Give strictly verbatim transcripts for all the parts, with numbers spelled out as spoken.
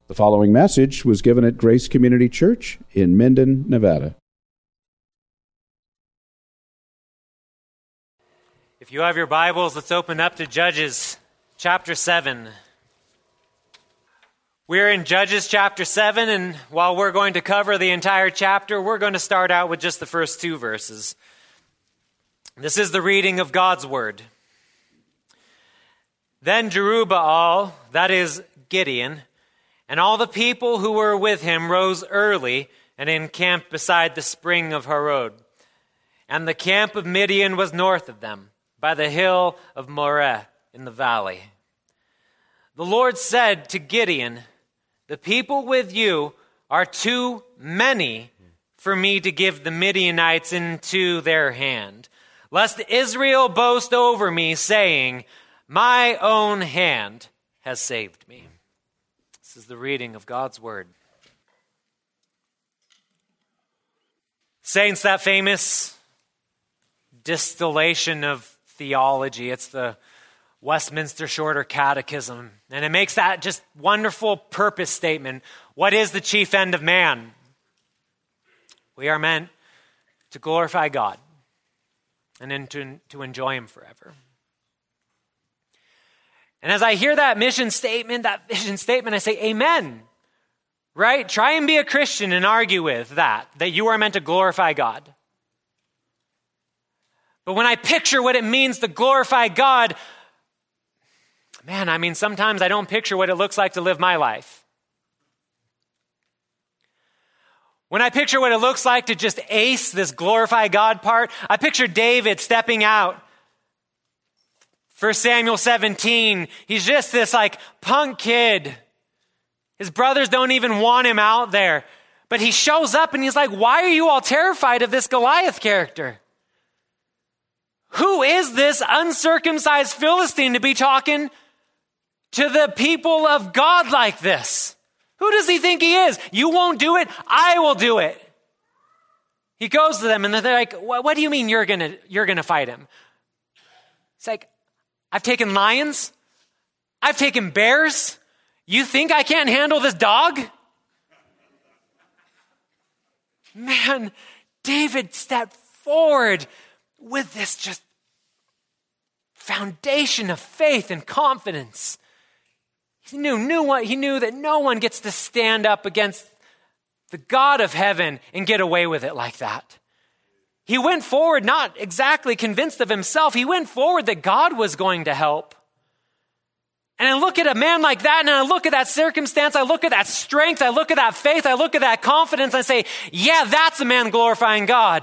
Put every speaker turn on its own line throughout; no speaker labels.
The following message was given at Grace Community Church in Minden, Nevada.
If you have your Bibles, let's open up to Judges chapter seven. We're in Judges chapter seven, and while we're going to cover the entire chapter, we're going to start out with just the first two verses. This is the reading of God's word. Then Jerubbaal, that is Gideon, and all the people who were with him rose early and encamped beside the spring of Harod. And the camp of Midian was north of them, by the hill of Moreh in the valley. The Lord said to Gideon, "The people with you are too many for me to give the Midianites into their hand, lest Israel boast over me, saying, 'My own hand has saved me.'" This is the reading of God's word. Saints, that famous distillation of theology, it's the Westminster Shorter Catechism, and it makes that just wonderful purpose statement. What is the chief end of man? We are meant to glorify God and then to, to enjoy him forever. And as I hear that mission statement, that vision statement, I say, amen, right? Try and be a Christian and argue with that, that you are meant to glorify God. But when I picture what it means to glorify God, man, I mean, sometimes I don't picture what it looks like to live my life. When I picture what it looks like to just ace this glorify God part, I picture David stepping out. First Samuel seventeen, he's just this like punk kid. His brothers don't even want him out there. But he shows up and he's like, "Why are you all terrified of this Goliath character? Who is this uncircumcised Philistine to be talking to the people of God like this? Who does he think he is? You won't do it, I will do it." He goes to them and they're like, "What, what do you mean you're gonna you're gonna fight him?" It's like, I've taken lions. I've taken bears. You think I can't handle this dog? Man, David stepped forward with this just foundation of faith and confidence. He knew, knew what, he knew that no one gets to stand up against the God of heaven and get away with it like that. He went forward not exactly convinced of himself. He went forward that God was going to help. And I look at a man like that, and I look at that circumstance, I look at that strength, I look at that faith, I look at that confidence, and I say, yeah, that's a man glorifying God.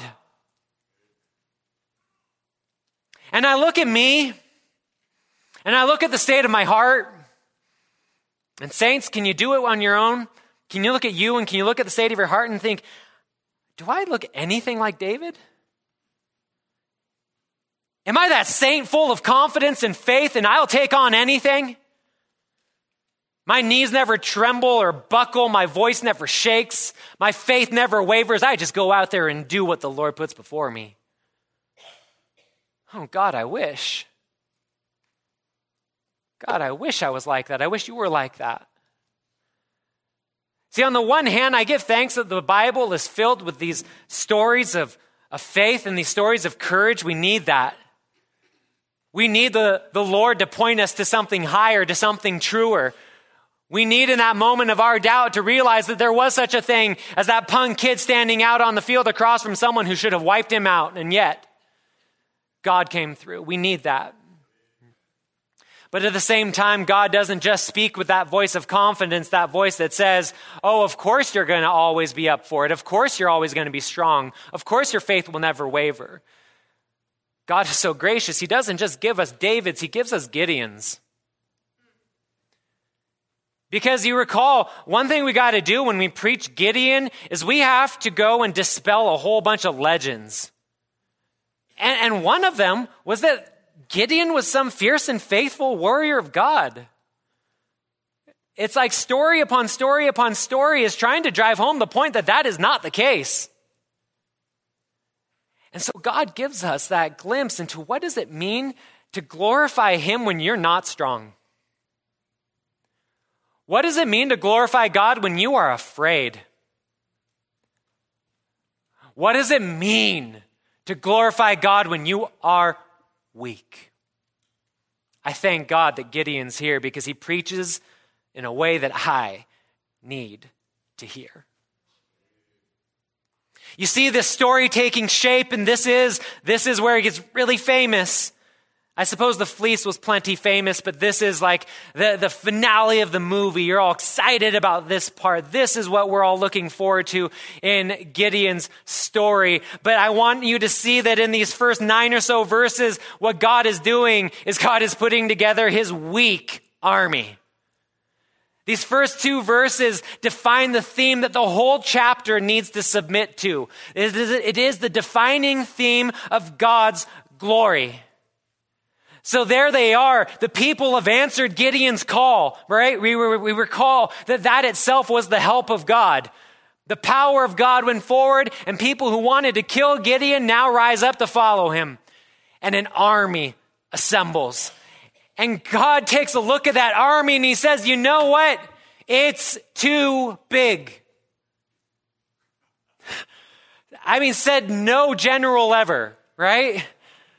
And I look at me, and I look at the state of my heart. And saints, can you do it on your own? Can you look at you, and can you look at the state of your heart and think, do I look anything like David? Am I that saint full of confidence and faith and I'll take on anything? My knees never tremble or buckle. My voice never shakes. My faith never wavers. I just go out there and do what the Lord puts before me. Oh, God, I wish. God, I wish I was like that. I wish you were like that. See, on the one hand, I give thanks that the Bible is filled with these stories of, of faith and these stories of courage. We need that. We need the, the Lord to point us to something higher, to something truer. We need in that moment of our doubt to realize that there was such a thing as that punk kid standing out on the field across from someone who should have wiped him out, and yet God came through. We need that. But at the same time, God doesn't just speak with that voice of confidence, that voice that says, oh, of course you're going to always be up for it. Of course you're always going to be strong. Of course your faith will never waver. God is so gracious. He doesn't just give us Davids, he gives us Gideons. Because you recall, one thing we got to do when we preach Gideon is we have to go and dispel a whole bunch of legends. And, and one of them was that Gideon was some fierce and faithful warrior of God. It's like story upon story upon story is trying to drive home the point that that is not the case. And so God gives us that glimpse into what does it mean to glorify him when you're not strong? What does it mean to glorify God when you are afraid? What does it mean to glorify God when you are weak? I thank God that Gideon's here because he preaches in a way that I need to hear. You see this story taking shape, and this is, this is where it gets really famous. I suppose the fleece was plenty famous, but this is like the, the finale of the movie. You're all excited about this part. This is what we're all looking forward to in Gideon's story. But I want you to see that in these first nine or so verses, what God is doing is God is putting together his weak army. These first two verses define the theme that the whole chapter needs to submit to. It is, it is the defining theme of God's glory. So there they are. The people have answered Gideon's call, right? We, we recall that that itself was the help of God. The power of God went forward, and people who wanted to kill Gideon now rise up to follow him. And an army assembles. And God takes a look at that army and he says, you know what? It's too big. I mean, said no general ever, right?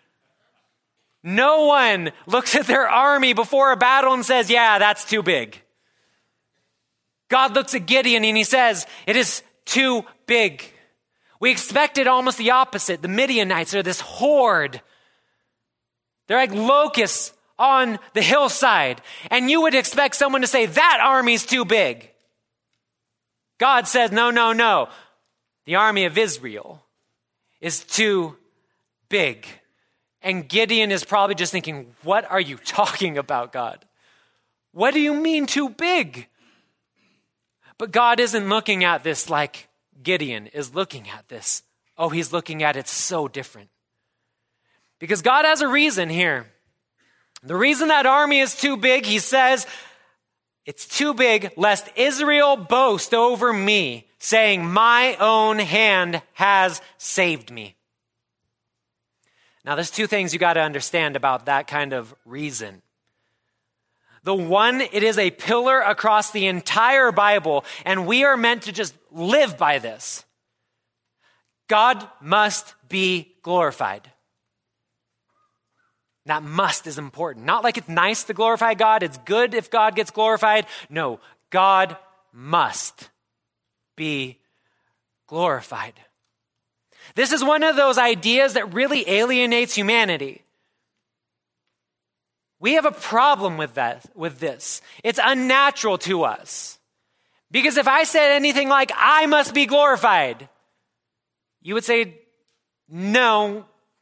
No one looks at their army before a battle and says, yeah, that's too big. God looks at Gideon and he says, it is too big. We expected almost the opposite. The Midianites are this horde. They're like locusts on the hillside. And you would expect someone to say, that army's too big. God says, no, no, no. The army of Israel is too big. And Gideon is probably just thinking, what are you talking about, God? What do you mean too big? But God isn't looking at this like Gideon is looking at this. Oh, he's looking at it so different. Because God has a reason here. The reason that army is too big, he says, it's too big lest Israel boast over me, saying, my own hand has saved me. Now, there's two things you got to understand about that kind of reason. The one, it is a pillar across the entire Bible, and we are meant to just live by this. God must be glorified. That must is important. Not like it's nice to glorify God. It's good if God gets glorified. No, God must be glorified. This is one of those ideas that really alienates humanity. We have a problem with that, with this. It's unnatural to us. Because if I said anything like, I must be glorified, you would say, no.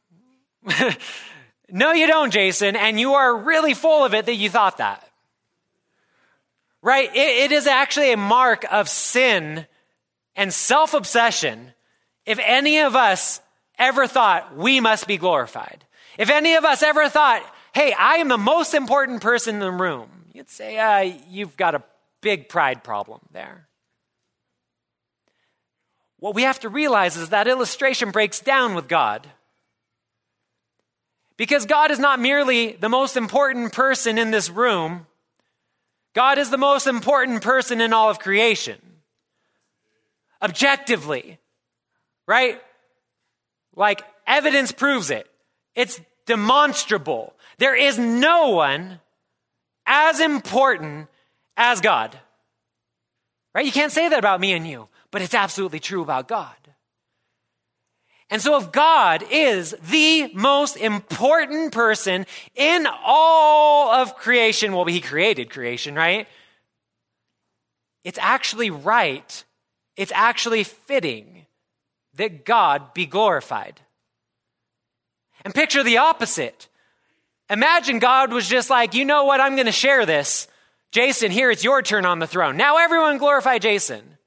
No, you don't, Jason, and you are really full of it that you thought that. Right? It, it is actually a mark of sin and self-obsession if any of us ever thought we must be glorified. If any of us ever thought, hey, I am the most important person in the room, you'd say, uh, you've got a big pride problem there. What we have to realize is that illustration breaks down with God. Because God is not merely the most important person in this room. God is the most important person in all of creation. Objectively, right? Like evidence proves it. It's demonstrable. There is no one as important as God. Right? You can't say that about me and you, but it's absolutely true about God. And so if God is the most important person in all of creation, well, he created creation, right? It's actually right. It's actually fitting that God be glorified. And picture the opposite. Imagine God was just like, you know what, I'm going to share this. Jason, here, it's your turn on the throne. Now everyone glorify Jason.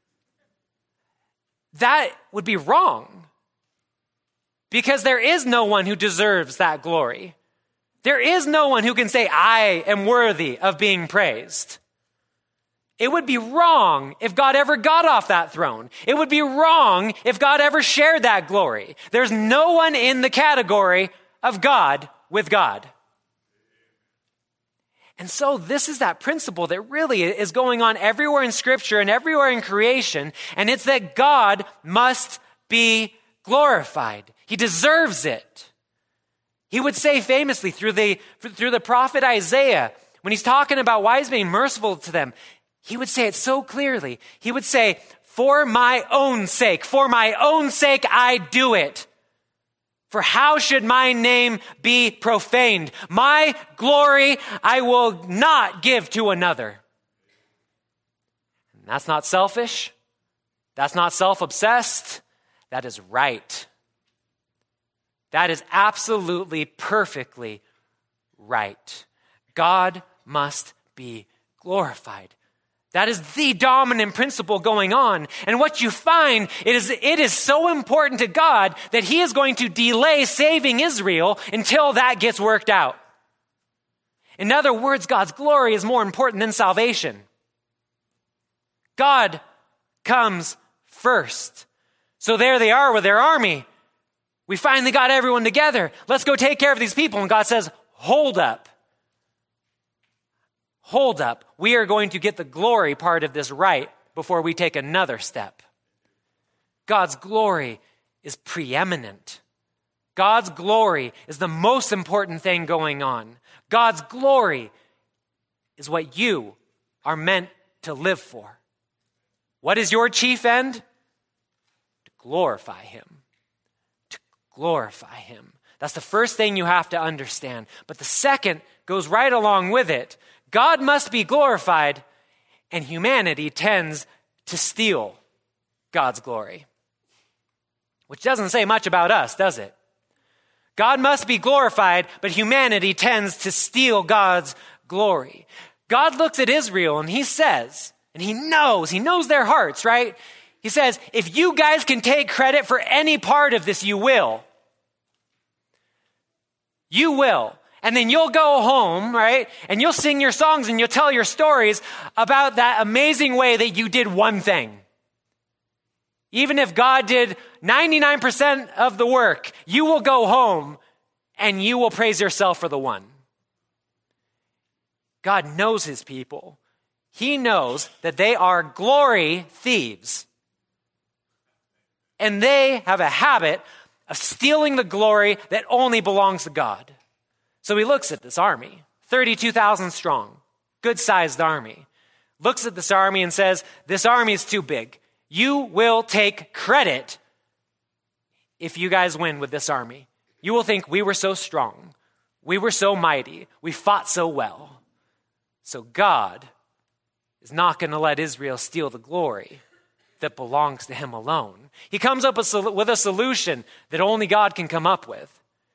That would be wrong. Because there is no one who deserves that glory. There is no one who can say, I am worthy of being praised. It would be wrong if God ever got off that throne. It would be wrong if God ever shared that glory. There's no one in the category of God with God. And so this is that principle that really is going on everywhere in Scripture and everywhere in creation, and it's that God must be glorified. He deserves it. He would say famously through the, through the prophet Isaiah, when he's talking about why he's being merciful to them, he would say it so clearly. He would say, for my own sake, for my own sake I do it. For how should my name be profaned? My glory I will not give to another. And that's not selfish. That's not self-obsessed. That is right. That is absolutely, perfectly right. God must be glorified. That is the dominant principle going on. And what you find is it is so important to God that he is going to delay saving Israel until that gets worked out. In other words, God's glory is more important than salvation. God comes first. So there they are with their army. We finally got everyone together. Let's go take care of these people. And God says, hold up. Hold up. We are going to get the glory part of this right before we take another step. God's glory is preeminent. God's glory is the most important thing going on. God's glory is what you are meant to live for. What is your chief end? To glorify him. To glorify him. That's the first thing you have to understand. But the second goes right along with it. God must be glorified, and humanity tends to steal God's glory. Which doesn't say much about us, does it? God must be glorified, but humanity tends to steal God's glory. God looks at Israel and he says, and he knows, he knows their hearts, right? He says, if you guys can take credit for any part of this, you will. You will. And then you'll go home, right? And you'll sing your songs and you'll tell your stories about that amazing way that you did one thing. Even if God did ninety-nine percent of the work, you will go home and you will praise yourself for the one. God knows his people. He knows that they are glory thieves. And they have a habit of stealing the glory that only belongs to God. So he looks at this army, thirty-two thousand strong, good-sized army. Looks at this army and says, this army is too big. You will take credit if you guys win with this army. You will think we were so strong. We were so mighty. We fought so well. So God is not going to let Israel steal the glory that belongs to him alone. He comes up with a solution that only God can come up with.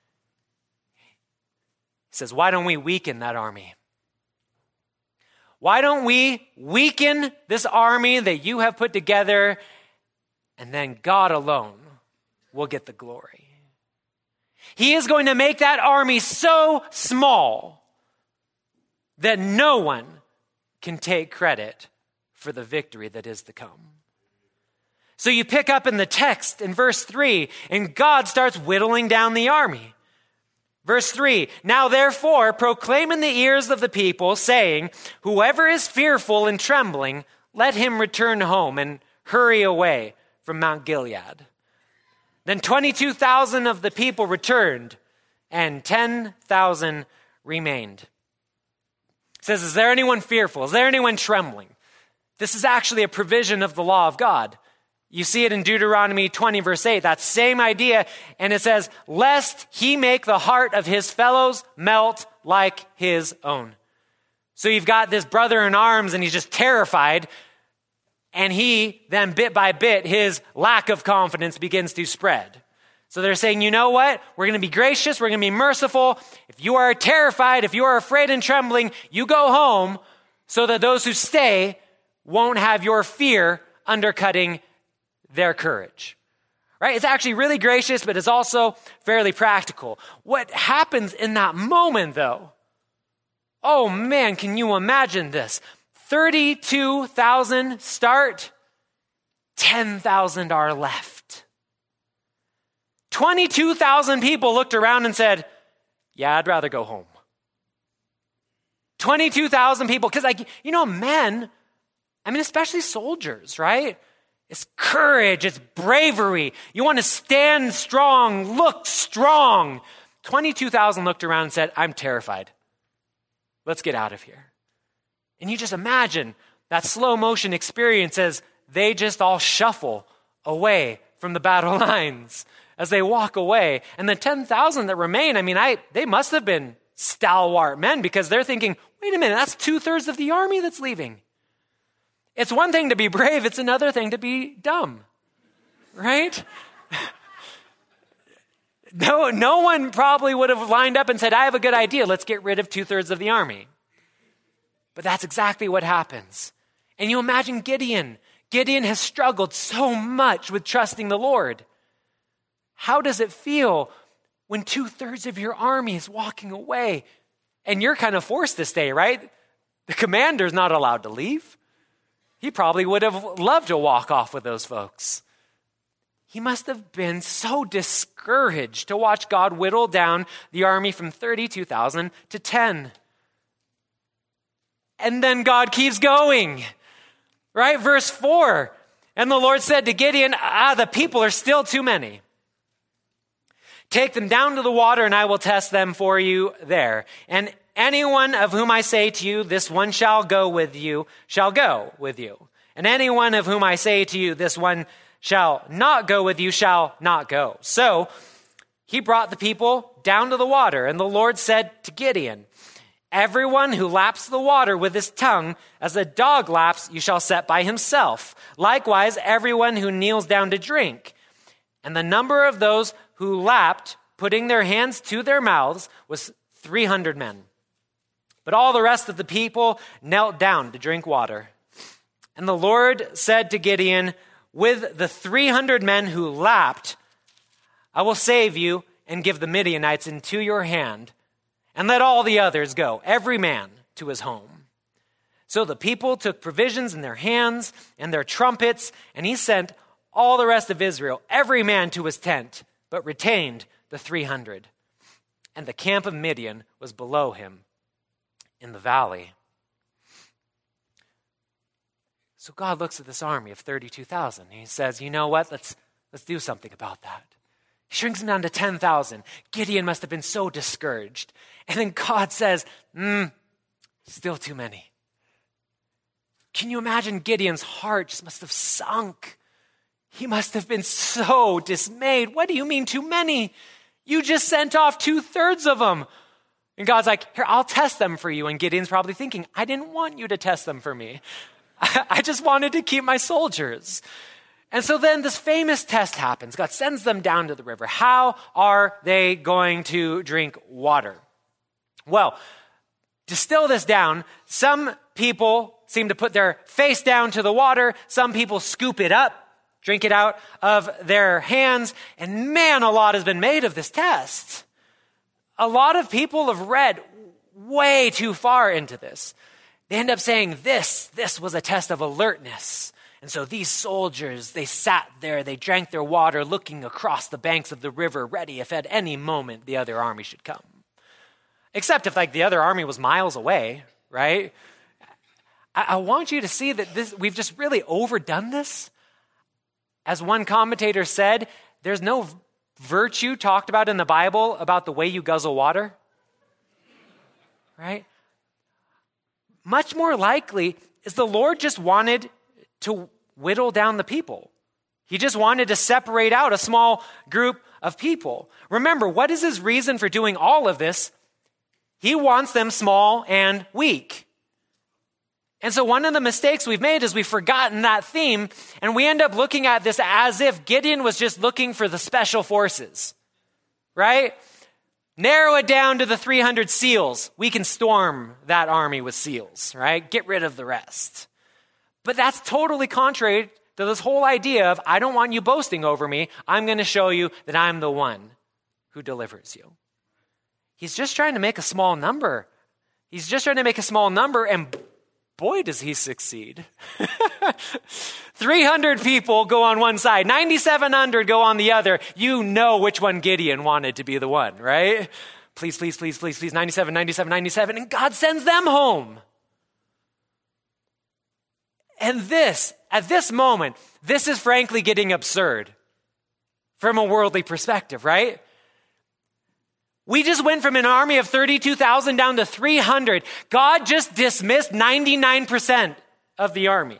He says, why don't we weaken that army? Why don't we weaken this army that you have put together, and then God alone will get the glory. He is going to make that army so small that no one can take credit for the victory that is to come. So you pick up in the text in verse three, and God starts whittling down the army. Verse three, now therefore proclaim in the ears of the people, saying, whoever is fearful and trembling, let him return home and hurry away from Mount Gilead. Then twenty-two thousand of the people returned, and ten thousand remained. It says, is there anyone fearful? Is there anyone trembling? This is actually a provision of the law of God. You see it in Deuteronomy twenty, verse eight, that same idea. And it says, lest he make the heart of his fellows melt like his own. So you've got this brother in arms and he's just terrified. And he then bit by bit, his lack of confidence begins to spread. So they're saying, you know what? We're going to be gracious. We're going to be merciful. If you are terrified, if you are afraid and trembling, you go home so that those who stay won't have your fear undercutting their courage, right? It's actually really gracious, but it's also fairly practical. What happens in that moment, though? Oh man, can you imagine this? thirty-two thousand start, ten thousand are left. twenty-two thousand people looked around and said, yeah, I'd rather go home. twenty-two thousand people. Because, like, you know, men, I mean, especially soldiers, right? It's courage, it's bravery. You want to stand strong, look strong. twenty-two thousand looked around and said, I'm terrified. Let's get out of here. And you just imagine that slow motion experience as they just all shuffle away from the battle lines as they walk away. And the ten thousand that remain, I mean, I they must have been stalwart men because they're thinking, wait a minute, that's two-thirds of the army that's leaving. It's one thing to be brave, it's another thing to be dumb, right? No, no one probably would have lined up and said, I have a good idea, let's get rid of two-thirds of the army. But that's exactly what happens. And you imagine Gideon. Gideon has struggled so much with trusting the Lord. How does it feel when two-thirds of your army is walking away and you're kind of forced to stay, right? The commander's not allowed to leave. He probably would have loved to walk off with those folks. He must have been so discouraged to watch God whittle down the army from thirty-two thousand to ten. And then God keeps going, right? Verse four, and the Lord said to Gideon, ah, the people are still too many. Take them down to the water and I will test them for you there. And anyone of whom I say to you, this one shall go with you, shall go with you. And anyone of whom I say to you, this one shall not go with you, shall not go. So he brought the people down to the water, and the Lord said to Gideon, everyone who laps the water with his tongue, as a dog laps, you shall set by himself. Likewise, everyone who kneels down to drink. And the number of those who lapped, putting their hands to their mouths, was three hundred men. But all the rest of the people knelt down to drink water. And the Lord said to Gideon, with the three hundred men who lapped, I will save you and give the Midianites into your hand, and let all the others go, every man to his home. So the people took provisions in their hands and their trumpets, and he sent all the rest of Israel, every man to his tent, but retained the three hundred. And the camp of Midian was below him in the valley. So God looks at this army of thirty-two thousand, and he says, you know what, let's, let's do something about that. He shrinks them down to ten thousand. Gideon must have been so discouraged. And then God says, hmm, still too many. Can you imagine Gideon's heart just must have sunk? He must have been so dismayed. What do you mean too many? You just sent off two-thirds of them. And God's like, here, I'll test them for you. And Gideon's probably thinking, I didn't want you to test them for me. I just wanted to keep my soldiers. And so then this famous test happens. God sends them down to the river. How are they going to drink water? Well, distill this down, some people seem to put their face down to the water. Some people scoop it up, drink it out of their hands. And man, a lot has been made of this test. A lot of people have read way too far into this. They end up saying this, this was a test of alertness. And so these soldiers, they sat there, they drank their water, looking across the banks of the river, ready if at any moment the other army should come. Except if like the other army was miles away, right? I, I want you to see that this we've just really overdone this. As one commentator said, there's no virtue talked about in the Bible about the way you guzzle water, right? Much more likely is the Lord just wanted to whittle down the people. He just wanted to separate out a small group of people. Remember, what is his reason for doing all of this? He wants them small and weak. And so one of the mistakes we've made is we've forgotten that theme, and we end up looking at this as if Gideon was just looking for the special forces, right? Narrow it down to the three hundred seals. We can storm that army with seals, right? Get rid of the rest. But that's totally contrary to this whole idea of, I don't want you boasting over me. I'm going to show you that I'm the one who delivers you. He's just trying to make a small number. He's just trying to make a small number, and boy, does he succeed. three hundred people go on one side, nine thousand seven hundred go on the other. You know which one Gideon wanted to be the one, right? please, please, please, please, please, ninety-seven, ninety-seven, ninety-seven, and God sends them home. And this, at this moment, this is frankly getting absurd from a worldly perspective, right? We just went from an army of thirty-two thousand down to three hundred. God just dismissed ninety-nine percent of the army.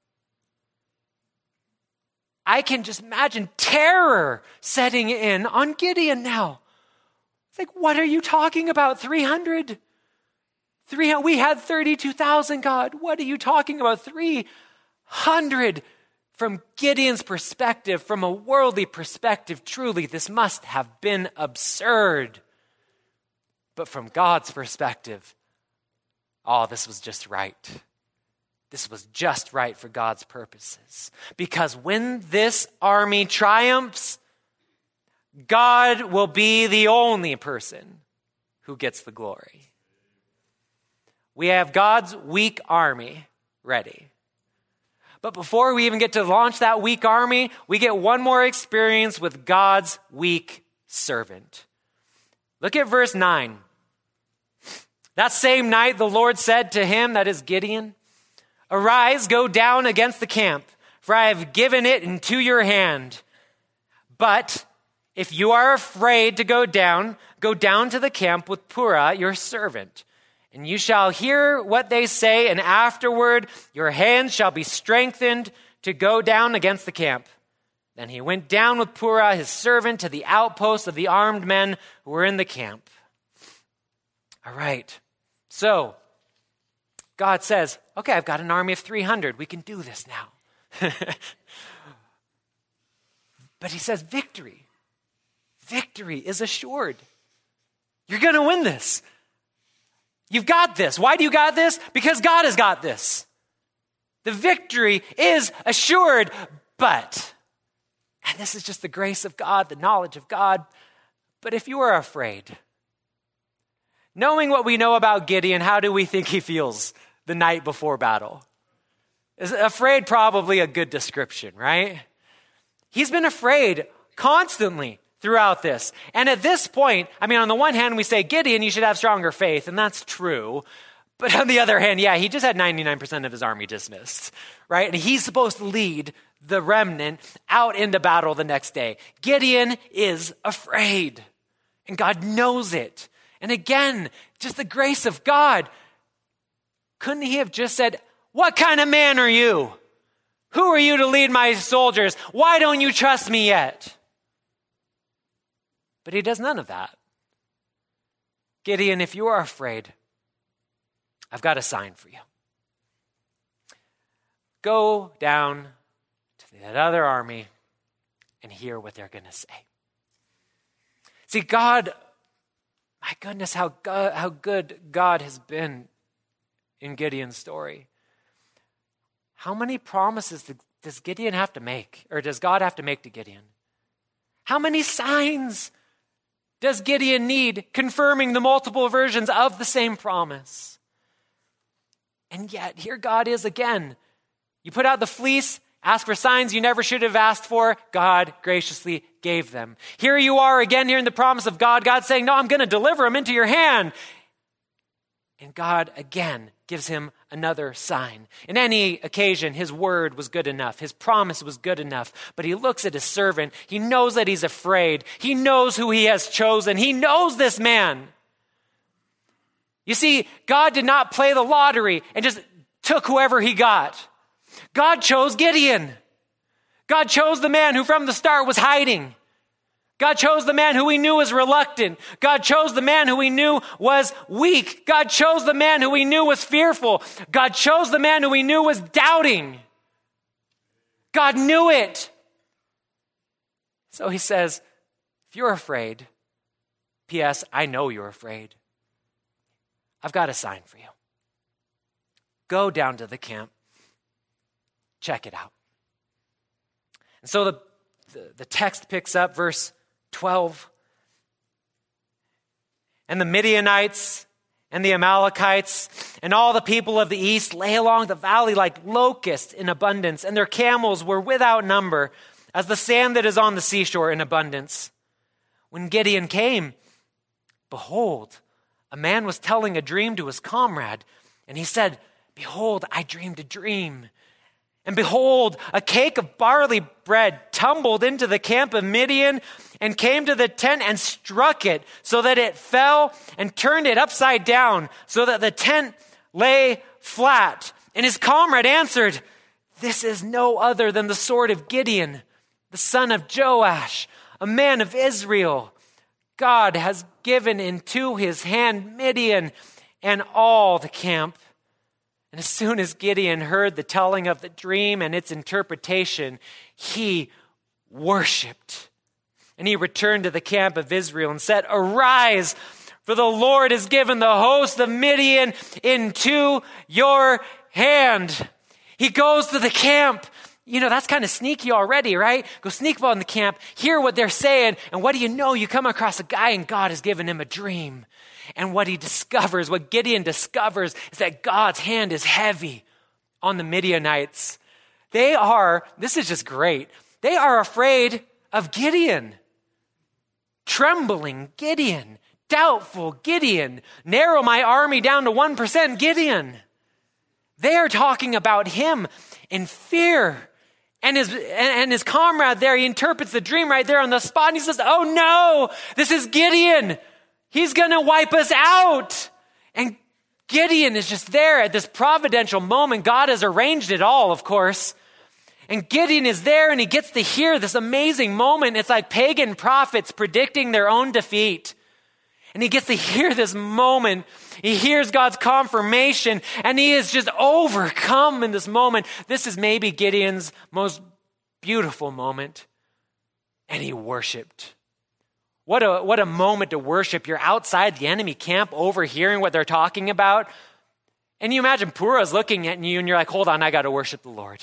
I can just imagine terror setting in on Gideon now. It's like, what are you talking about? three hundred? three hundred? We had thirty-two thousand, God. What are you talking about? three hundred? From Gideon's perspective, from a worldly perspective, truly, this must have been absurd. But from God's perspective, oh, this was just right. This was just right for God's purposes. Because when this army triumphs, God will be the only person who gets the glory. We have God's weak army ready. But before we even get to launch that weak army, we get one more experience with God's weak servant. Look at verse nine. That same night the Lord said to him, that is Gideon, arise, go down against the camp, for I have given it into your hand. But if you are afraid to go down, go down to the camp with Purah, your servant. And you shall hear what they say, and afterward your hands shall be strengthened to go down against the camp. Then he went down with Purah, his servant, to the outposts of the armed men who were in the camp. All right. So, God says, okay, I've got an army of three hundred. We can do this now. But he says, victory. Victory is assured. You're going to win this. You've got this. Why do you got this? Because God has got this. The victory is assured, but, and this is just the grace of God, the knowledge of God, but if you are afraid, knowing what we know about Gideon, how do we think he feels the night before battle? Is afraid probably a good description, right? He's been afraid constantly throughout this. And at this point, I mean, on the one hand, we say, Gideon, you should have stronger faith, and that's true. But on the other hand, yeah, he just had ninety-nine percent of his army dismissed, right? And he's supposed to lead the remnant out into battle the next day. Gideon is afraid, and God knows it. And again, just the grace of God. Couldn't he have just said, what kind of man are you? Who are you to lead my soldiers? Why don't you trust me yet? But he does none of that. Gideon, if you are afraid, I've got a sign for you. Go down to that other army and hear what they're going to say. See, God, my goodness, how God, how good God has been in Gideon's story. How many promises does Gideon have to make, or does God have to make to Gideon? How many signs does Gideon need confirming the multiple versions of the same promise? And yet, here God is again. You put out the fleece, ask for signs you never should have asked for. God graciously gave them. Here you are again hearing the promise of God. God saying, no, I'm going to deliver them into your hand. And God again gives him another sign. In any occasion, his word was good enough. His promise was good enough. But he looks at his servant. He knows that he's afraid. He knows who he has chosen. He knows this man. You see, God did not play the lottery and just took whoever he got. God chose Gideon. God chose the man who from the start was hiding. God chose the man who he knew was reluctant. God chose the man who he knew was weak. God chose the man who he knew was fearful. God chose the man who he knew was doubting. God knew it. So he says, if you're afraid, P S, I know you're afraid. I've got a sign for you. Go down to the camp. Check it out. And so the, the, the text picks up verse twelve. And the Midianites and the Amalekites and all the people of the east lay along the valley like locusts in abundance, and their camels were without number, as the sand that is on the seashore in abundance. When Gideon came, behold, a man was telling a dream to his comrade, and he said, behold, I dreamed a dream. And behold, a cake of barley bread tumbled into the camp of Midian and came to the tent and struck it so that it fell and turned it upside down so that the tent lay flat. And his comrade answered, this is no other than the sword of Gideon, the son of Joash, a man of Israel. God has given into his hand Midian and all the camp. And as soon as Gideon heard the telling of the dream and its interpretation, he worshiped. And he returned to the camp of Israel and said, arise, for the Lord has given the host of Midian into your hand. He goes to the camp. You know, that's kind of sneaky already, right? Go sneak up on the camp, hear what they're saying, and what do you know? You come across a guy and God has given him a dream. And what he discovers, what Gideon discovers, is that God's hand is heavy on the Midianites. They are, this is just great, they are afraid of Gideon. Trembling Gideon, doubtful Gideon, narrow my army down to one percent Gideon. They are talking about him in fear. And his, and his comrade there, he interprets the dream right there on the spot, and he says, oh no, this is Gideon. He's going to wipe us out. And Gideon is just there at this providential moment. God has arranged it all, of course. And Gideon is there and he gets to hear this amazing moment. It's like pagan prophets predicting their own defeat. And he gets to hear this moment. He hears God's confirmation and he is just overcome in this moment. This is maybe Gideon's most beautiful moment. And he worshiped. What a, what a moment to worship. You're outside the enemy camp overhearing what they're talking about. And you imagine Pura's looking at you and you're like, hold on, I got to worship the Lord.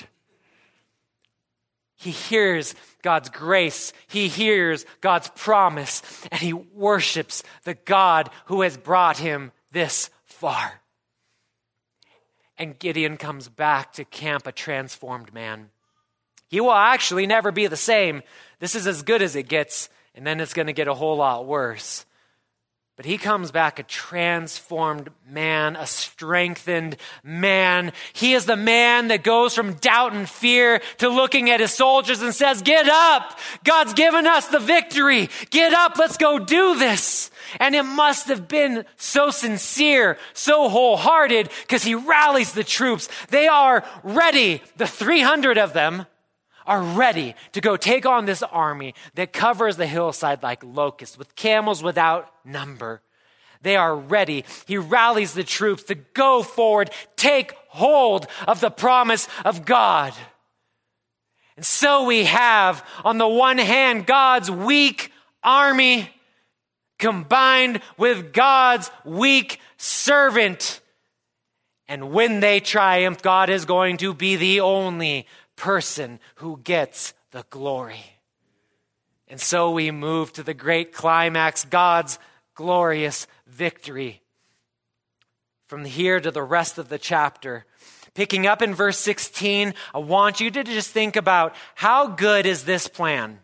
He hears God's grace. He hears God's promise. And he worships the God who has brought him this far. And Gideon comes back to camp a transformed man. He will actually never be the same. This is as good as it gets. And then it's going to get a whole lot worse. But he comes back a transformed man, a strengthened man. He is the man that goes from doubt and fear to looking at his soldiers and says, get up. God's given us the victory. Get up. Let's go do this. And it must have been so sincere, so wholehearted, because he rallies the troops. They are ready. The three hundred of them are ready to go take on this army that covers the hillside like locusts, with camels without number. They are ready. He rallies the troops to go forward, take hold of the promise of God. And so we have, on the one hand, God's weak army combined with God's weak servant. And when they triumph, God is going to be the only person who gets the glory. And so we move to the great climax, God's glorious victory. From here to the rest of the chapter, picking up in verse sixteen, I want you to just think about how good is this plan?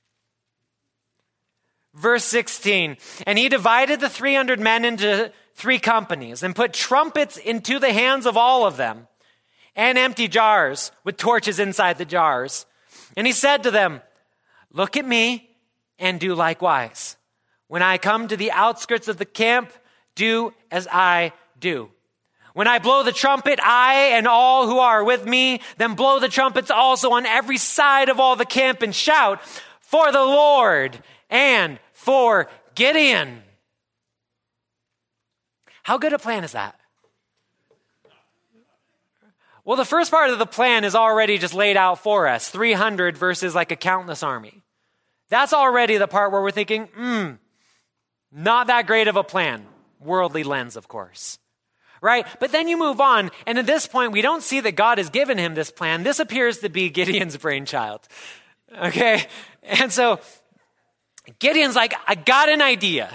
Verse sixteen, and he divided the three hundred men into three companies and put trumpets into the hands of all of them, and empty jars with torches inside the jars. And he said to them, look at me and do likewise. When I come to the outskirts of the camp, do as I do. When I blow the trumpet, I and all who are with me, then blow the trumpets also on every side of all the camp and shout, for the Lord and for Gideon. How good a plan is that? Well, the first part of the plan is already just laid out for us. three hundred versus like a countless army. That's already the part where we're thinking, hmm, not that great of a plan. Worldly lens, of course. Right? But then you move on, and at this point, we don't see that God has given him this plan. This appears to be Gideon's brainchild. Okay? And so, Gideon's like, I got an idea.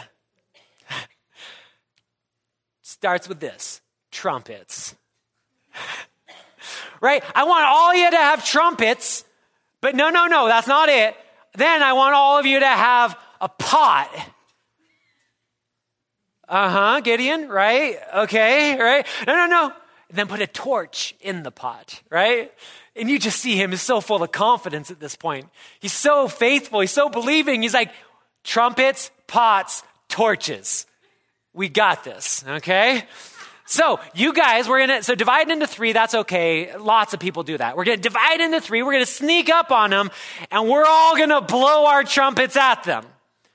Starts with this, trumpets. Right? I want all you to have trumpets, but no, no, no, that's not it. Then I want all of you to have a pot. Uh-huh, Gideon, right? Okay, right? No, no, no. And then put a torch in the pot, right? And you just see him is so full of confidence at this point. He's so faithful. He's so believing. He's like, trumpets, pots, torches. We got this, okay? So you guys, we're going to, so divide into three. That's okay. Lots of people do that. We're going to divide into three. We're going to sneak up on them, and we're all going to blow our trumpets at them.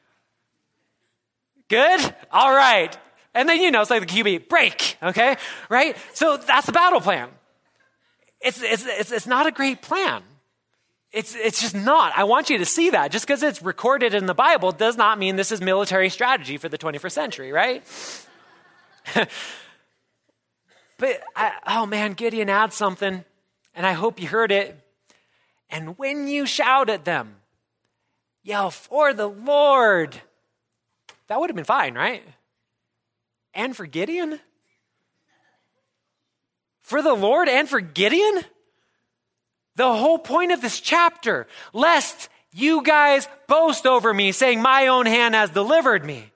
Good? All right. And then, you know, it's like the Q B, break, okay? Right? So that's the battle plan. It's, it's, it's, it's not a great plan. It's, it's just not. I want you to see that. Just because it's recorded in the Bible does not mean this is military strategy for the twenty-first century, right? But, I, oh man, Gideon adds something, and I hope you heard it. And when you shout at them, yell, for the Lord. That would have been fine, right? And for Gideon? For the Lord and for Gideon? The whole point of this chapter, lest you guys boast over me, saying my own hand has delivered me.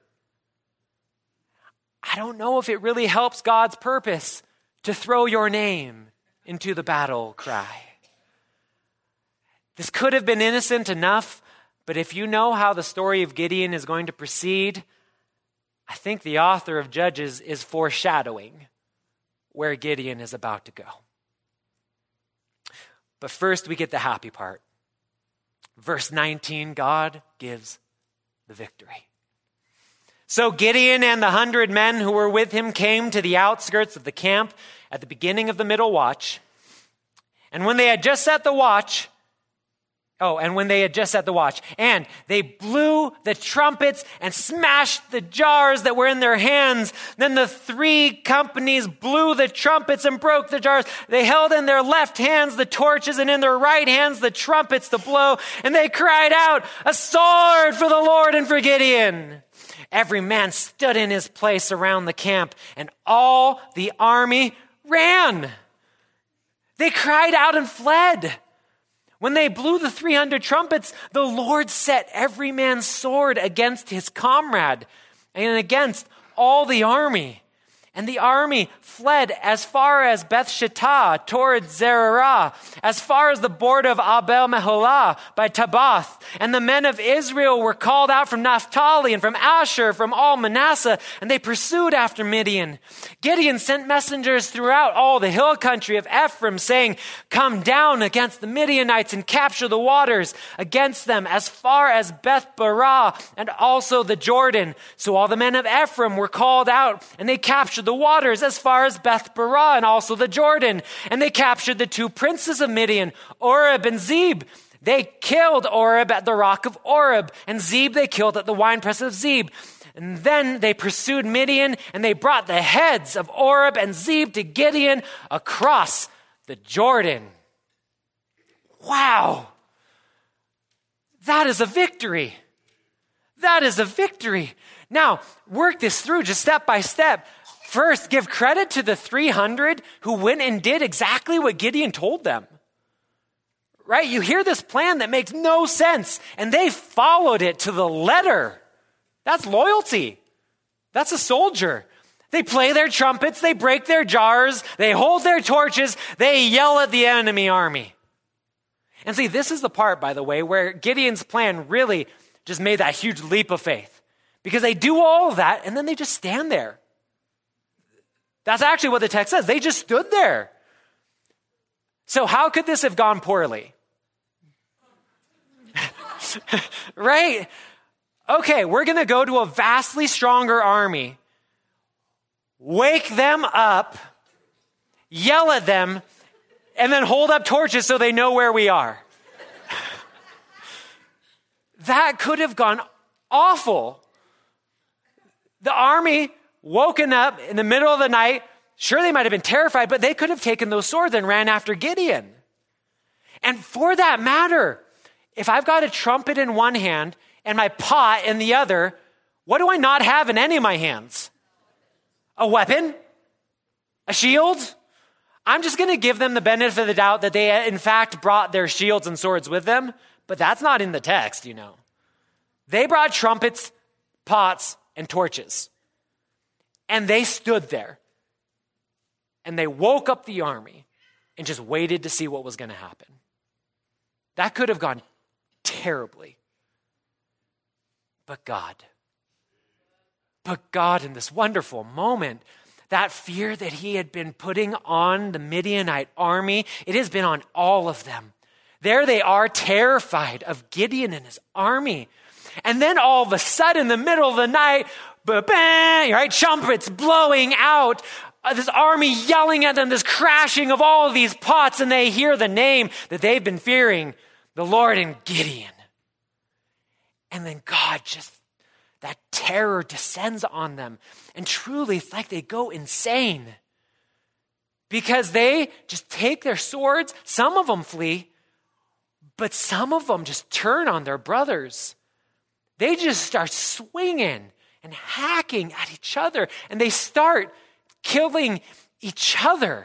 I don't know if it really helps God's purpose to throw your name into the battle cry. This could have been innocent enough, but if you know how the story of Gideon is going to proceed, I think the author of Judges is foreshadowing where Gideon is about to go. But first we get the happy part. Verse nineteen, God gives the victory. So Gideon and the hundred men who were with him came to the outskirts of the camp at the beginning of the middle watch. And when they had just set the watch, oh, and when they had just set the watch, and they blew the trumpets and smashed the jars that were in their hands. Then the three companies blew the trumpets and broke the jars. They held in their left hands the torches and in their right hands the trumpets to blow. And they cried out, a sword for the Lord and for Gideon. Every man stood in his place around the camp, and all the army ran. They cried out and fled. When they blew the three hundred trumpets, the Lord set every man's sword against his comrade and against all the army. And the army fled as far as Beth-Shittah toward Zererah, as far as the border of Abel-Meholah by Tabbath. And the men of Israel were called out from Naphtali and from Asher, from all Manasseh, and they pursued after Midian. Gideon sent messengers throughout all the hill country of Ephraim, saying, come down against the Midianites and capture the waters against them as far as Beth-barah and also the Jordan. So all the men of Ephraim were called out, and they captured the waters as far as Beth-barah and also the Jordan. And they captured the two princes of Midian, Oreb and Zeb. They killed Oreb at the rock of Oreb, and Zeb they killed at the winepress of Zeb. And then they pursued Midian, and they brought the heads of Oreb and Zeb to Gideon across the Jordan. Wow. That is a victory. That is a victory. Now, work this through just step by step. First, give credit to the three hundred who went and did exactly what Gideon told them. Right? You hear this plan that makes no sense, and they followed it to the letter. That's loyalty. That's a soldier. They play their trumpets, they break their jars, they hold their torches, they yell at the enemy army. And see, this is the part, by the way, where Gideon's plan really just made that huge leap of faith. Because they do all of that, and then they just stand there. That's actually what the text says. They just stood there. So how could this have gone poorly? Right? Okay, we're going to go to a vastly stronger army, wake them up, yell at them, and then hold up torches so they know where we are. That could have gone awful. The army woken up in the middle of the night. Sure, they might have been terrified, but they could have taken those swords and ran after Gideon. And for that matter, if I've got a trumpet in one hand and my pot in the other, what do I not have in any of my hands? A weapon? A shield? I'm just going to give them the benefit of the doubt that they in fact brought their shields and swords with them, but that's not in the text, you know. They brought trumpets, pots, and torches. And they stood there. And they woke up the army and just waited to see what was going to happen. That could have gone terribly. But God, but God in this wonderful moment, that fear that he had been putting on the Midianite army, it has been on all of them. There they are, terrified of Gideon and his army. And then all of a sudden, in the middle of the night, ba-bang, right, trumpets blowing out, uh, this army yelling at them, this crashing of all of these pots, and they hear the name that they've been fearing, the Lord and Gideon. And then God just, that terror descends on them. And truly, it's like they go insane. Because they just take their swords, some of them flee, but some of them just turn on their brothers. They just start swinging and hacking at each other, and they start killing each other.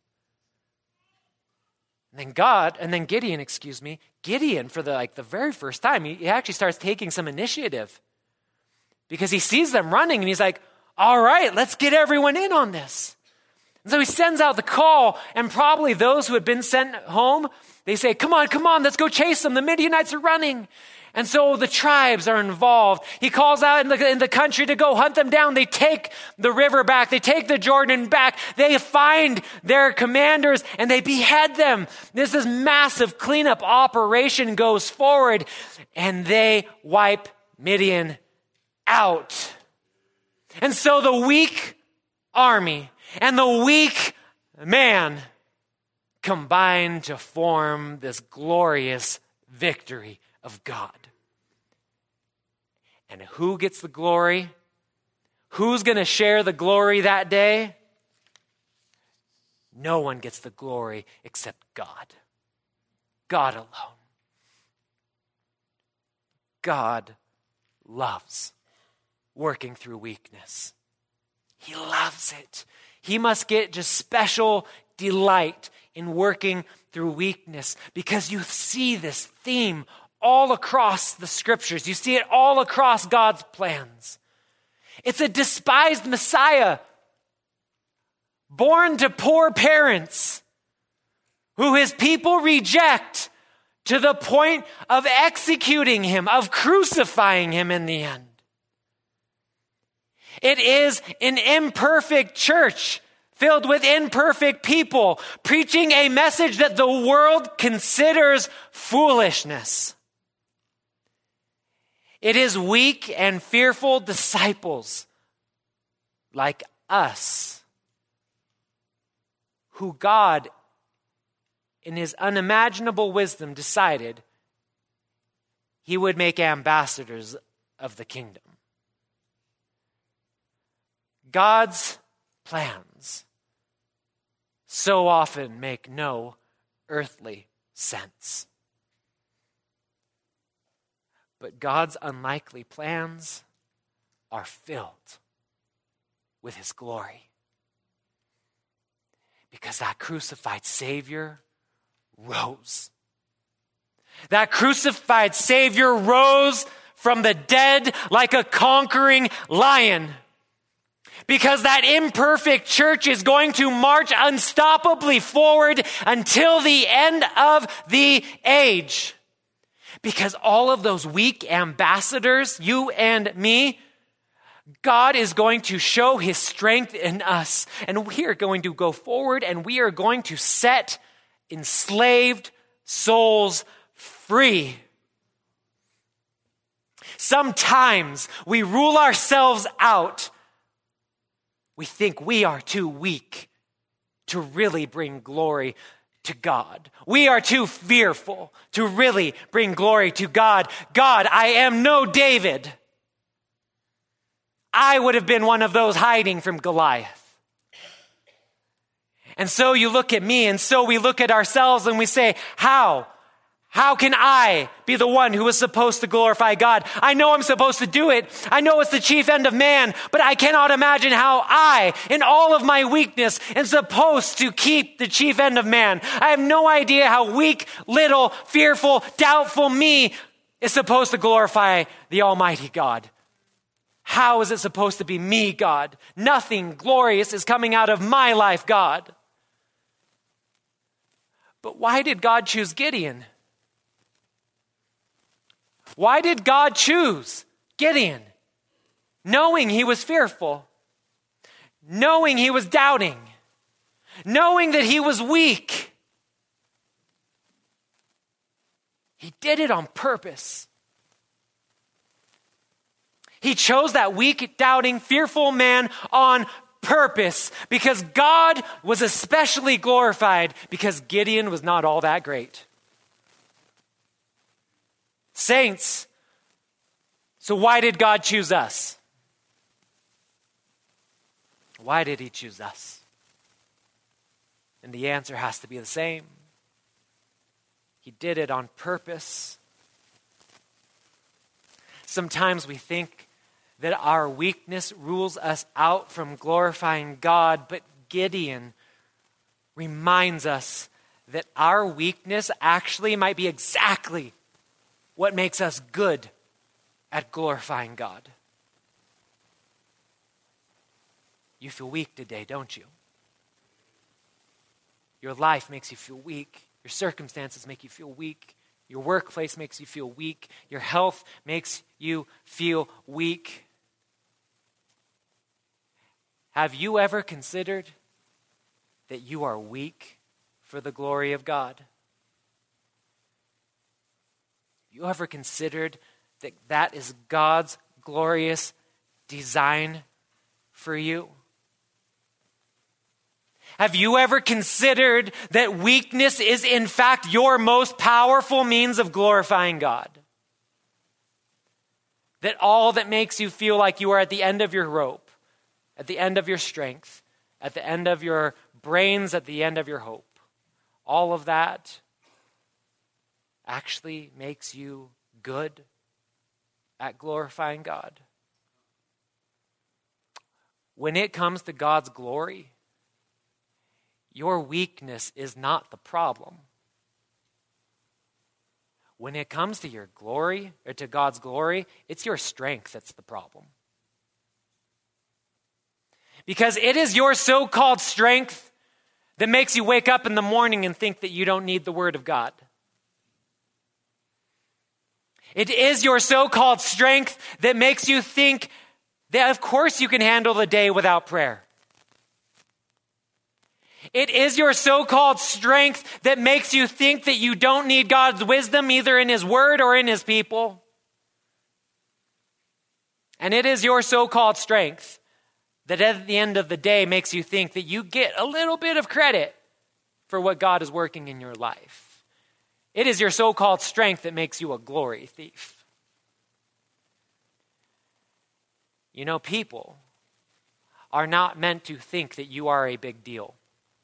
And then God, and then Gideon, excuse me, Gideon, for the like the very first time, he, he actually starts taking some initiative because he sees them running, and he's like, all right, let's get everyone in on this. And so he sends out the call, and probably those who had been sent home, they say, come on, come on, let's go chase them. The Midianites are running. And so the tribes are involved. He calls out in the, in the country to go hunt them down. They take the river back. They take the Jordan back. They find their commanders and they behead them. This is massive cleanup operation goes forward, and they wipe Midian out. And so the weak army and the weak man combine to form this glorious victory of God. And who gets the glory? Who's going to share the glory that day? No one gets the glory except God. God alone. God loves working through weakness. He loves it. He must get just special delight in working through weakness, because you see this theme all across the scriptures. You see it all across God's plans. It's a despised Messiah, born to poor parents, who his people reject to the point of executing him, of crucifying him in the end. It is an imperfect church filled with imperfect people, preaching a message that the world considers foolishness. It is weak and fearful disciples like us who God, in his unimaginable wisdom, decided he would make ambassadors of the kingdom. God's plans so often make no earthly sense. But God's unlikely plans are filled with his glory. Because that crucified Savior rose. That crucified Savior rose from the dead like a conquering lion. Because that imperfect church is going to march unstoppably forward until the end of the age. Because all of those weak ambassadors, you and me, God is going to show his strength in us. And we are going to go forward, and we are going to set enslaved souls free. Sometimes we rule ourselves out. We think we are too weak to really bring glory to God. We are too fearful to really bring glory to God. God, I am no David. I would have been one of those hiding from Goliath. And so you look at me, and so we look at ourselves and we say, how? How can I be the one who is supposed to glorify God? I know I'm supposed to do it. I know it's the chief end of man, but I cannot imagine how I, in all of my weakness, am supposed to keep the chief end of man. I have no idea how weak, little, fearful, doubtful me is supposed to glorify the Almighty God. How is it supposed to be me, God? Nothing glorious is coming out of my life, God. But why did God choose Gideon? Why did God choose Gideon? Knowing he was fearful, knowing he was doubting, knowing that he was weak. He did it on purpose. He chose that weak, doubting, fearful man on purpose because God was especially glorified because Gideon was not all that great. Saints, so why did God choose us? Why did he choose us? And the answer has to be the same. He did it on purpose. Sometimes we think that our weakness rules us out from glorifying God, but Gideon reminds us that our weakness actually might be exactly what makes us good at glorifying God. You feel weak today, don't you? Your life makes you feel weak. Your circumstances make you feel weak. Your workplace makes you feel weak. Your health makes you feel weak. Have you ever considered that you are weak for the glory of God? You ever considered that that is God's glorious design for you? Have you ever considered that weakness is in fact your most powerful means of glorifying God? That all that makes you feel like you are at the end of your rope, at the end of your strength, at the end of your brains, at the end of your hope, all of that actually makes you good at glorifying God. When it comes to God's glory, your weakness is not the problem. When it comes to your glory, or to God's glory, it's your strength that's the problem. Because it is your so-called strength that makes you wake up in the morning and think that you don't need the Word of God. It is your so-called strength that makes you think that of course you can handle the day without prayer. It is your so-called strength that makes you think that you don't need God's wisdom either in His Word or in His people. And it is your so-called strength that at the end of the day makes you think that you get a little bit of credit for what God is working in your life. It is your so-called strength that makes you a glory thief. You know, people are not meant to think that you are a big deal.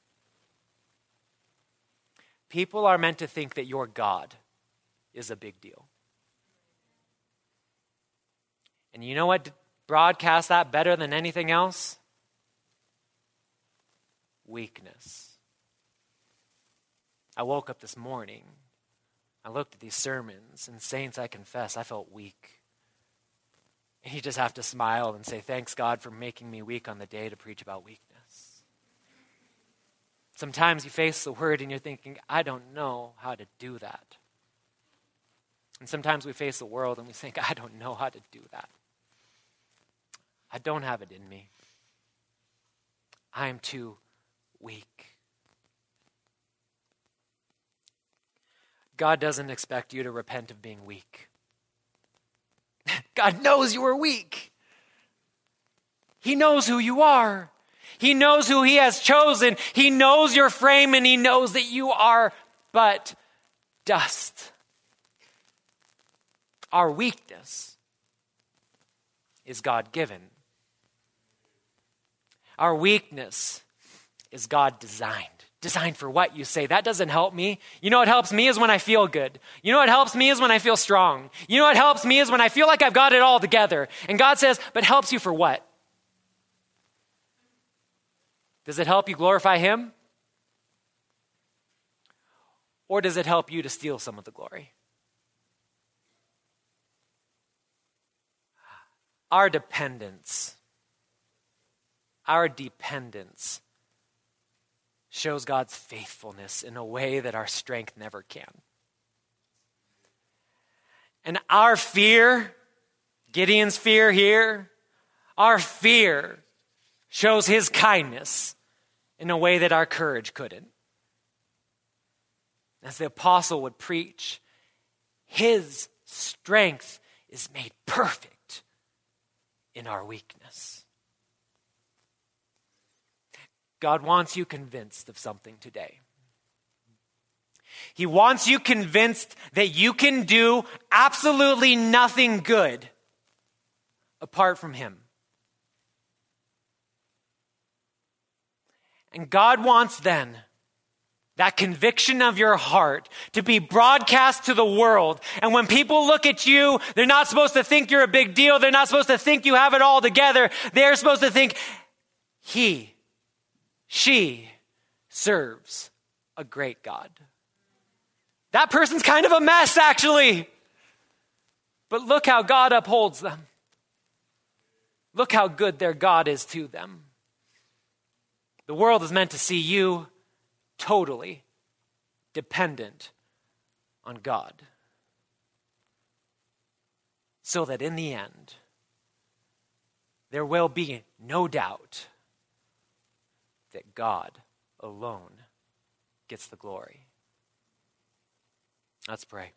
People are meant to think that your God is a big deal. And you know what broadcasts that better than anything else? Weakness. I woke up this morning. I looked at these sermons, and saints, I confess, I felt weak. And you just have to smile and say, thanks God for making me weak on the day to preach about weakness. Sometimes you face the Word and you're thinking, I don't know how to do that. And sometimes we face the world and we think, I don't know how to do that. I don't have it in me. I am too weak. God doesn't expect you to repent of being weak. God knows you are weak. He knows who you are. He knows who He has chosen. He knows your frame, and He knows that you are but dust. Our weakness is God-given. Our weakness is God-designed. Designed for what, you say? That doesn't help me. You know what helps me is when I feel good. You know what helps me is when I feel strong. You know what helps me is when I feel like I've got it all together. And God says, but helps you for what? Does it help you glorify Him? Or does it help you to steal some of the glory? our dependence, our dependence shows God's faithfulness in a way that our strength never can. And our fear, Gideon's fear here, our fear shows his kindness in a way that our courage couldn't. As the apostle would preach, his strength is made perfect in our weakness. God wants you convinced of something today. He wants you convinced that you can do absolutely nothing good apart from him. And God wants then that conviction of your heart to be broadcast to the world. And when people look at you, they're not supposed to think you're a big deal. They're not supposed to think you have it all together. They're supposed to think, he, she serves a great God. That person's kind of a mess, actually. But look how God upholds them. Look how good their God is to them. The world is meant to see you totally dependent on God, so that in the end, there will be no doubt that God alone gets the glory. Let's pray.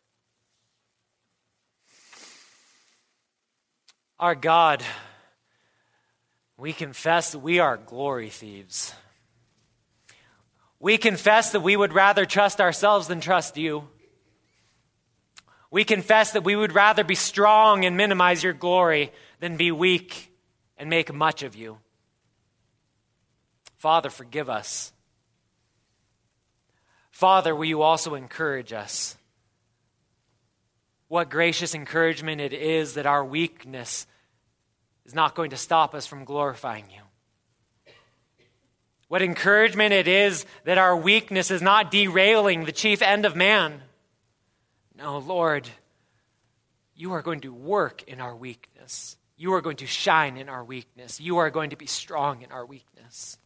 Our God, we confess that we are glory thieves. We confess that we would rather trust ourselves than trust you. We confess that we would rather be strong and minimize your glory than be weak and make much of you. Father, forgive us. Father, will you also encourage us? What gracious encouragement it is that our weakness is not going to stop us from glorifying you. What encouragement it is that our weakness is not derailing the chief end of man. No, Lord, you are going to work in our weakness. You are going to shine in our weakness. You are going to be strong in our weakness.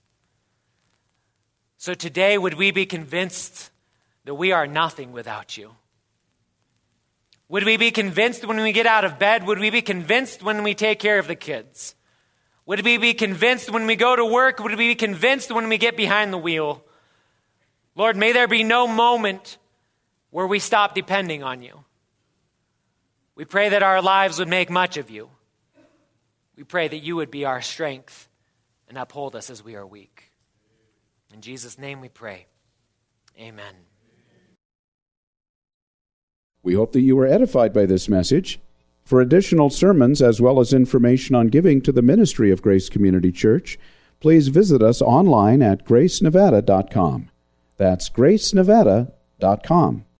So today, would we be convinced that we are nothing without you? Would we be convinced when we get out of bed? Would we be convinced when we take care of the kids? Would we be convinced when we go to work? Would we be convinced when we get behind the wheel? Lord, may there be no moment where we stop depending on you. We pray that our lives would make much of you. We pray that you would be our strength and uphold us as we are weak. In Jesus' name we pray. Amen.
We hope that you were edified by this message. For additional sermons as well as information on giving to the ministry of Grace Community Church, please visit us online at grace nevada dot com. That's grace nevada dot com.